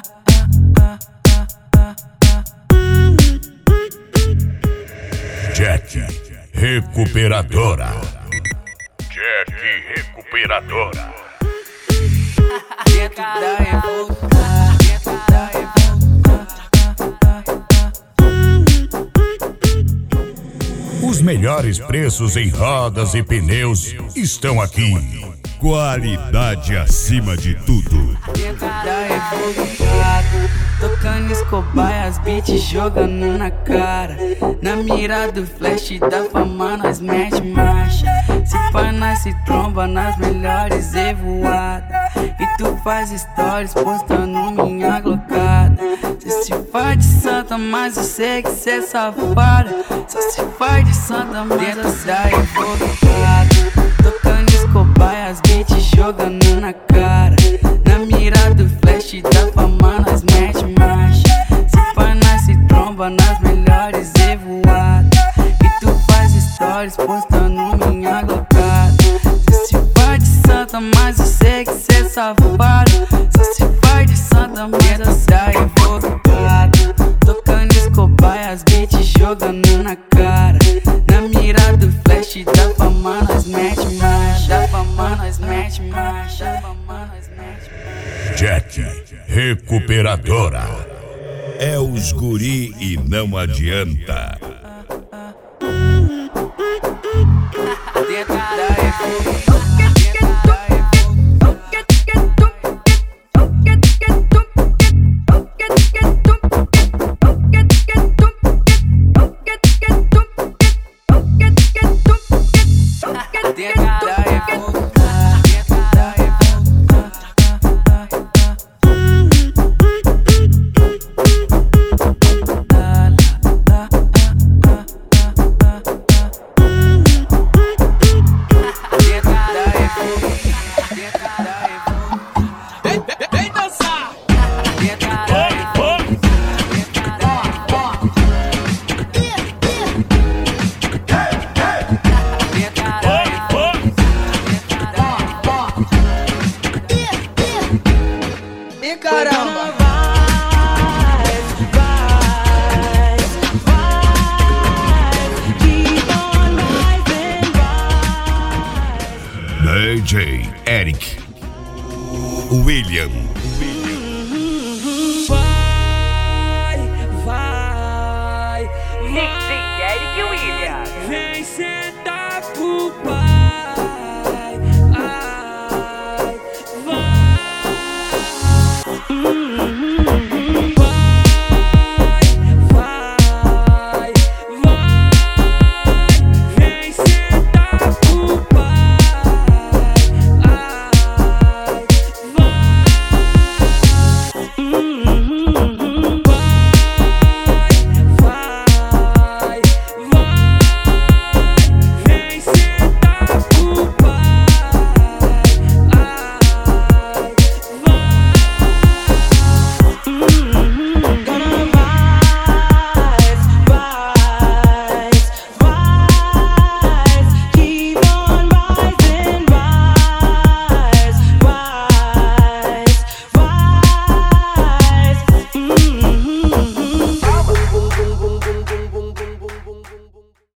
Jack Recuperadora. Jack Recuperadora. Dentro da revolta. Os melhores preços em rodas e pneus estão aqui. Qualidade acima de tudo. Dentro da revolta. Tocando Escobar, as beats jogando na cara. Na mira do flash da fama nós mete marcha. Se pá nós se tromba nas melhores evoadas. E tu faz stories postando minha glocada. Cê se faz de santa, mas eu sei que cê é safada. Só se faz de santa, mas eu saio voltado. Tocando Escobar, as beats jogando na cara. Na mira do flash da fama nós mete marcha. Se pá nós se tromba nas melhores evoadas. E tu faz stories postando minha glocada. Cê se faz de santa, mas eu sei que cê é safada. Só se faz de santa, mas eu saio voltado. Tocando Escobar, as beats jogando na cara. Na mira do flash da fama nós mete marcha. Da fama nós mete marcha. Da fama nós mete marcha. Jack Recuperadora. É os guri e não adianta. Dentro da revolta. Caramba! DJ Eric William. DJ Eric William. Vem sentar pro pai.